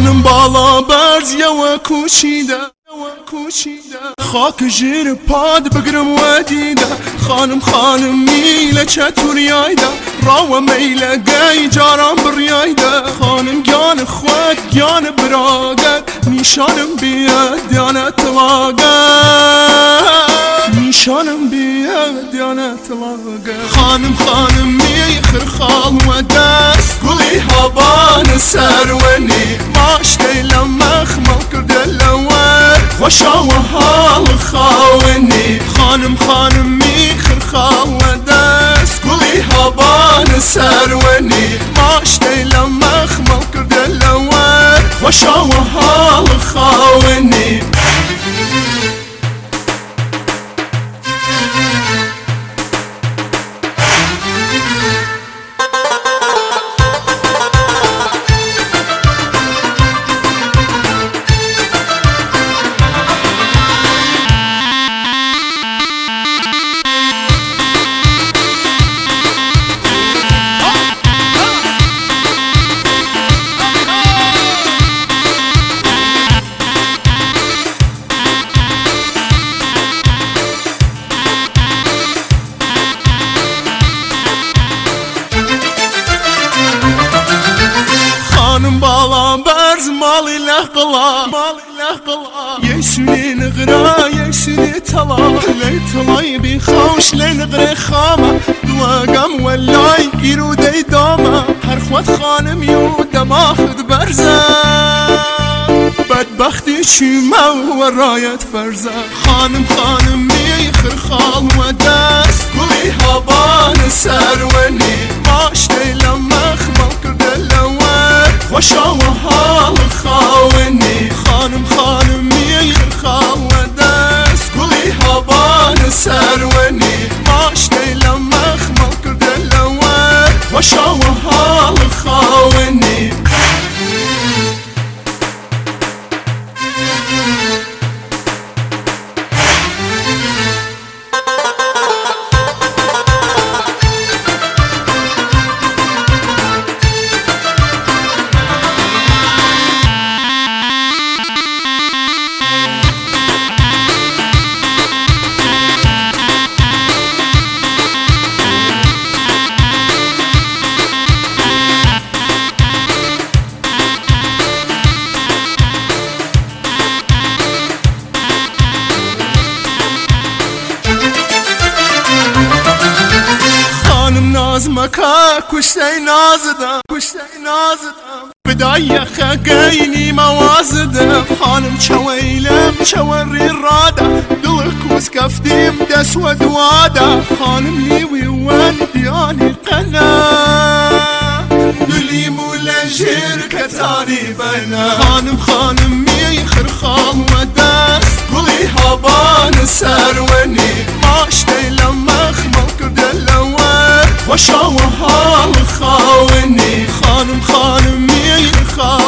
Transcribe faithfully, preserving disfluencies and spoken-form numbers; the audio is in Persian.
خانم بالا برز یوا کوچیده خاک جیر پاد بگرم و دیده خانم خانم میله چطوریایده راو میله گی جارم بریایده خانم گیان خود گیان براگد نیشانم بیاد دیانت لاگد نیشانم بیاد دیانت لاگد خانم خانم میخر خال و دست گلی هابان سرونی ماش دیلم مخمل کرده لور خوشا و حال خاونی خانم خانم میخر خال و دست گلی هابان سرونی ماش دیلم مخمل کرده لور خوشا و حال خاونی خانم بالا برز مالی لحقلا مالی لحقلا يسوني نغرا يسوني طلا لي طلاي بخوش لي نغري خامة دواقم ولاي يرو دي دوما هرخوات خانم يودا ماخد برزا بدبختي شما وراية فرزا خانم خانم ميخر خال وداس قولي هابان سروني ماش دي لما خمال كرد اللوار خوشا وحال خاوني خانم خانم ميخر خال وداس قولي هابان سروني ماش دي لما خمال كرد اللوار خوشا وحال خاوني مكا كشتي نازدم كشتي نازدم بداية خقيني موازدم خانم شويلم شوري الرادة دلك وسكفتيم دس ودوادة خانم لي ويوان دياني قنا دلي مولا جير كتاني بنا خانم خانم ميخر خام وداس قولي هابان سروني ماشتي لما خمال كرد اللوار وشا وحال خاوني خانم خانم ميخر خام